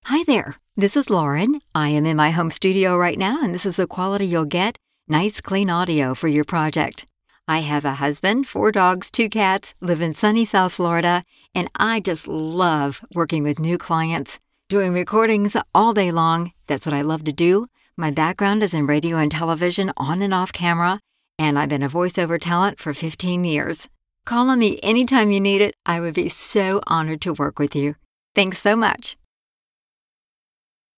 Hi there, this is Lauren. I am in my home studio right now, and this is the quality you'll get. Nice, clean audio for your project. I have a husband, 4 dogs, 2 cats, live in sunny South Florida, and I just love working with new clients, doing recordings all day long. That's what I love to do. My background is in radio and television on and off camera, and I've been a voiceover talent for 15 years. Call on me anytime you need it. I would be so honored to work with you. Thanks so much.